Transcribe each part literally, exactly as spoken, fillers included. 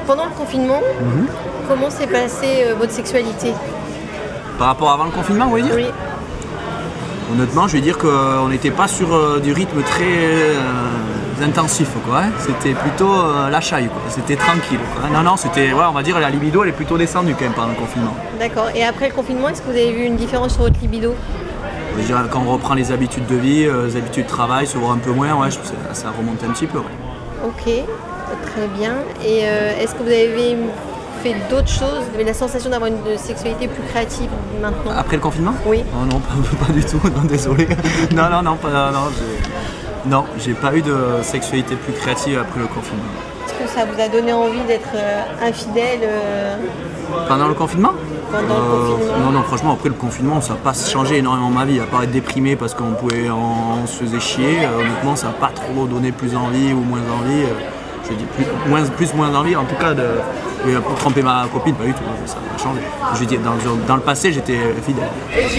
Pendant le confinement, mm-hmm. comment s'est passée euh, votre sexualité ? Par rapport à avant le confinement, vous voulez dire ? Oui. Honnêtement, je vais dire qu'on n'était pas sur euh, du rythme très euh, intensif, quoi. Hein. C'était plutôt euh, la chaille, quoi. C'était tranquille, quoi. Non, non, c'était, ouais, on va dire, la libido, elle est plutôt descendue quand même pendant le confinement. D'accord. Et après le confinement, est-ce que vous avez vu une différence sur votre libido ? Je veux dire, quand on reprend les habitudes de vie, euh, les habitudes de travail, se voir un peu moins, ouais, je, ça, ça remonte un petit peu. Ouais. Ok, très bien. Et euh, est-ce que vous avez fait d'autres choses ? Vous avez la sensation d'avoir une sexualité plus créative maintenant ? Après le confinement ? Oui. Oh non, pas, pas du tout, non, désolé. non, non, non, pas, non, j'ai... non, j'ai pas eu de sexualité plus créative après le confinement. Est-ce que ça vous a donné envie d'être euh, infidèle euh... Pendant le confinement ? Pendant euh, le confinement. Non, non, franchement, après le confinement, ça n'a pas changé énormément ma vie, à part être déprimé parce qu'on pouvait, on, on se faisait chier. Euh, honnêtement, ça n'a pas trop donné plus envie ou moins envie. Euh, je dis plus, moins, plus, moins envie, en tout cas, de, de tromper ma copine, pas du tout, ça n'a pas changé. Je veux dire, dans, dans le passé, j'étais fidèle.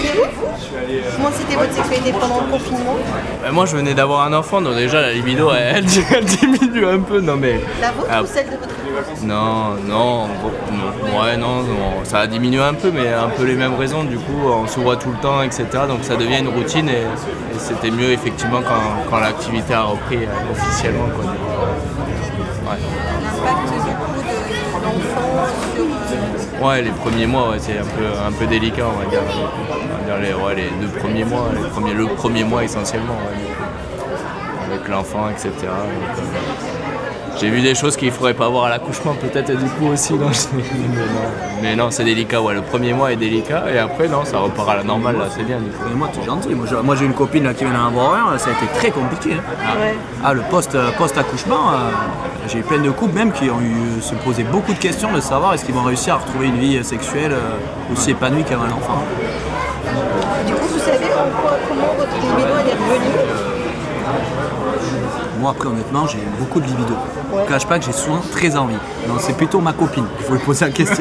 Comment c'était votre sexualité pendant le confinement ? bah, Moi, je venais d'avoir un enfant, donc déjà, la libido, elle, elle diminue un peu. Non, mais, la vôtre ah, ou celle de votre épouse ? Non, non, non, ouais, non, non, ça a diminué un peu, mais un peu les mêmes raisons. Du coup, on se voit tout le temps, et cetera. Donc ça devient une routine et, et c'était mieux, effectivement, quand, quand l'activité a repris euh, officiellement, quoi. Ouais. L'impact du coup de l'enfant sur... Ouais, les premiers mois, ouais, c'est un peu, un peu délicat, on va dire. On va dire les, ouais, les deux premiers mois, les premiers, le premier mois essentiellement, ouais, avec l'enfant, et cetera. Donc, euh, j'ai vu des choses qu'il ne faudrait pas voir à l'accouchement, peut-être, du coup aussi. Non, mais, non, mais non, c'est délicat, ouais. Le premier mois est délicat, et après, non, ça repart à la normale, là, c'est bien. Du coup. Mais moi, tu es gentil. Moi, j'ai, moi, j'ai une copine là, qui vient d'en avoir un, ça a été très compliqué. Hein. Ah, ouais. Ah, le post, post-accouchement, euh, j'ai eu plein de couples même qui ont eu, se posaient beaucoup de questions de savoir est-ce qu'ils vont réussir à retrouver une vie sexuelle euh, aussi épanouie qu'avant l'enfant. Du coup, vous savez pourquoi, comment votre libido est revenue ? Moi, après, honnêtement, j'ai beaucoup de libido. Ouais. Je ne cache pas que j'ai souvent très envie. Donc, c'est plutôt ma copine qu'il faut lui poser la question.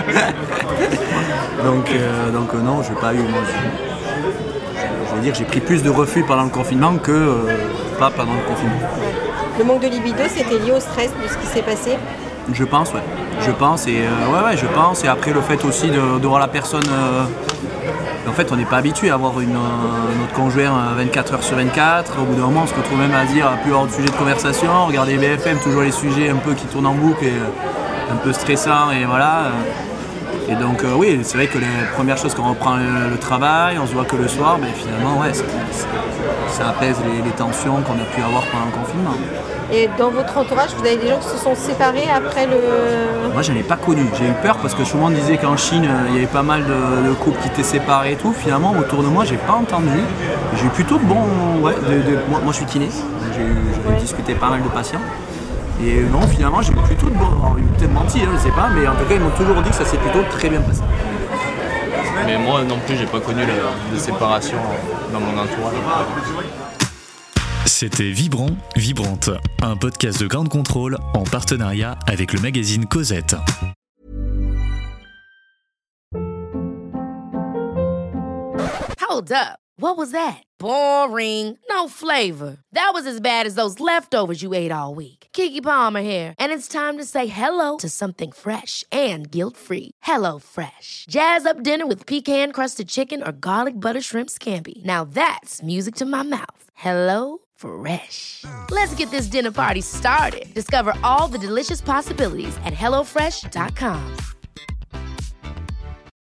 donc, euh, donc euh, non, je n'ai pas eu. Moi, je, je veux dire, j'ai pris plus de refus pendant le confinement que euh, pas pendant le confinement. Ouais. Le manque de libido, c'était lié au stress de ce qui s'est passé ? Je pense, ouais. Je pense, et euh, ouais, ouais, je pense. Et après, le fait aussi de, de voir la personne. Euh, En fait, on n'est pas habitué à avoir une, euh, notre conjoint vingt-quatre heures sur vingt-quatre. Au bout d'un moment, on se retrouve même à dire plus hors de sujet de conversation. Regarder B F M, toujours les sujets un peu qui tournent en boucle et euh, un peu stressants. Et voilà. Et donc, euh, oui, c'est vrai que les premières choses, quand on reprend le, le travail, on se voit que le soir, ben, finalement, ouais, ça, ça apaise les, les tensions qu'on a pu avoir pendant le confinement. Et dans votre entourage, vous avez des gens qui se sont séparés après le... Moi, je n'en ai pas connu. J'ai eu peur parce que tout le monde disait qu'en Chine, il y avait pas mal de, de couples qui étaient séparés et tout. Finalement, autour de moi, j'ai pas entendu. J'ai eu plutôt de bons... Ouais, de, de... Moi, moi, je suis kiné. J'ai, j'ai ouais. discuté pas mal de patients. Et non, finalement, j'ai eu plutôt de bons... Alors, ils m'ont peut-être menti, hein, je sais pas. Mais en tout cas, ils m'ont toujours dit que ça s'est plutôt très bien passé. Mais moi, non plus, j'ai pas connu de séparation dans mon entourage. C'était Vibrant, Vibrante, un podcast de Ground Control en partenariat avec le magazine Cosette. Hold up. What was that? Boring. No flavor. That was as bad as those leftovers you ate all week. Keke Palmer here, and it's time to say hello to something fresh and guilt-free. Hello Fresh. Jazz up dinner with pecan-crusted chicken or garlic butter shrimp scampi. Now that's music to my mouth. Hello Fresh. Let's get this dinner party started. Discover all the delicious possibilities at hello fresh dot com.